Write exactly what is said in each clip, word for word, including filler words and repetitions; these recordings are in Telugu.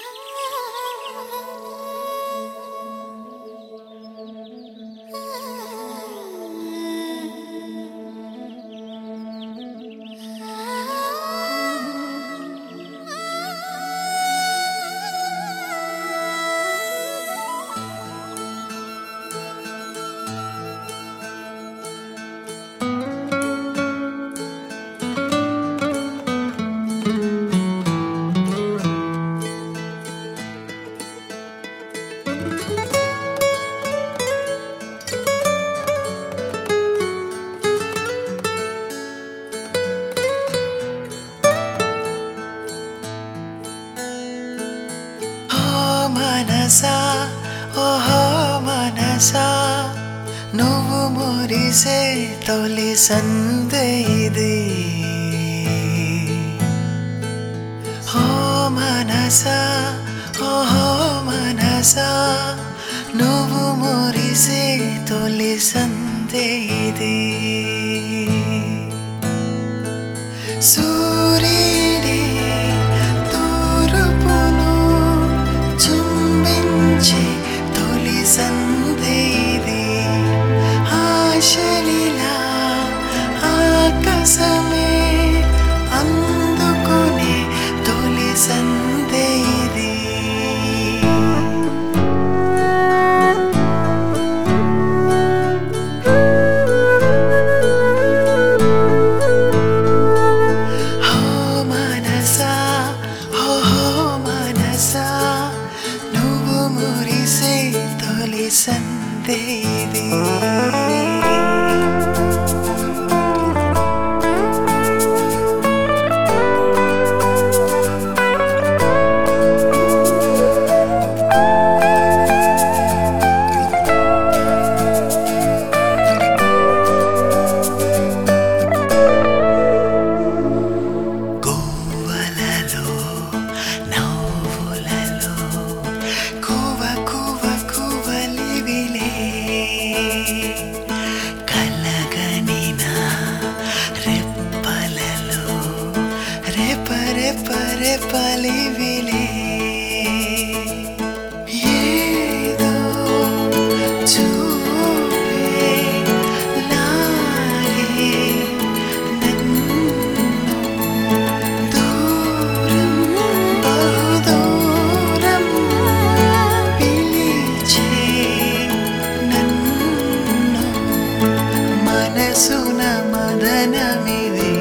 మనసా ఓహో మనసా నువ్వు మురిసే తొలి సందే ఇది ఓ మనసా ఓహో మనసా నువ్వు మురిసే తొలి సందే ఇది సూర్యుడి తూర్పును చుంబించే తొలి సందే ఇది ఆశలిలా ఆకాశమే అందుకునే తొలి సందే ఇది తొలి సందే ఇది పరే పలివిలే ఏదో చూపే లాగే నన్ను దూరం బహుదూరం పిలిచే నన్ను మనసున మదనమిది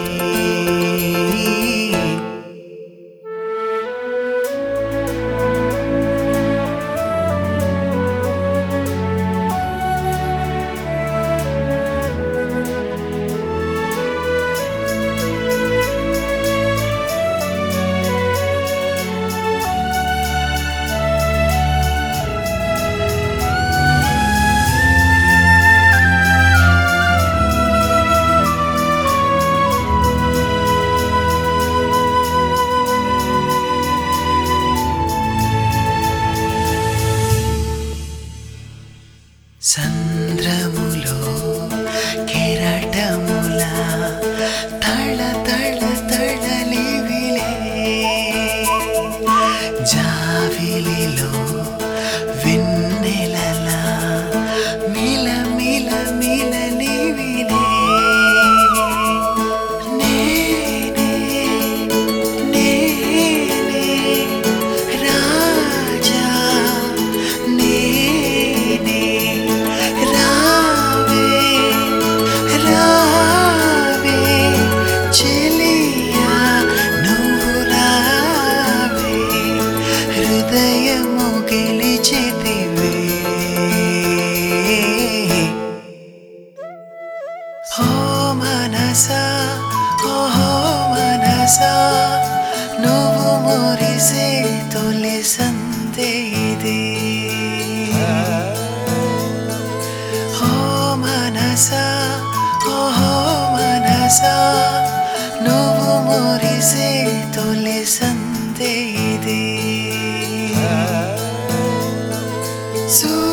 సంద్రములో కెరటముల తళ తళ తళలివిలే జావిలిలో వెన్నెలలా మిల మిల మిలలివిలే నేనే నేనే రాజా నేనే హృదయము గెలిచితివే ఓ మనసా ఓహో మనసా నువ్వు మురిసే తొలి సందే ఇది ఓ మనసా ఓహో మనసా నువ్వు మురిసే తొలి సందే ఇది So